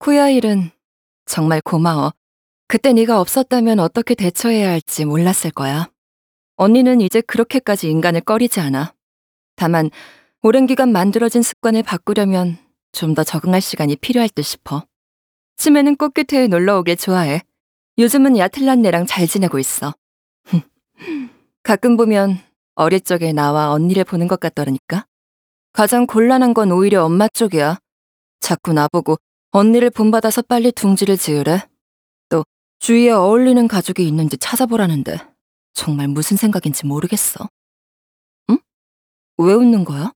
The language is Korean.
코야 일은 정말 고마워. 그때 네가 없었다면 어떻게 대처해야 할지 몰랐을 거야. 언니는 이제 그렇게까지 인간을 꺼리지 않아. 다만 오랜 기간 만들어진 습관을 바꾸려면 좀 더 적응할 시간이 필요할 듯 싶어. 치매는 꽃규태에 놀러 오길 좋아해. 요즘은 야틀란네랑 잘 지내고 있어. 가끔 보면 어릴 적에 나와 언니를 보는 것 같더라니까. 가장 곤란한 건 오히려 엄마 쪽이야. 자꾸 나보고 언니를 본받아서 빨리 둥지를 지으래. 또 주위에 어울리는 가족이 있는지 찾아보라는데 정말 무슨 생각인지 모르겠어. 응? 왜 웃는 거야?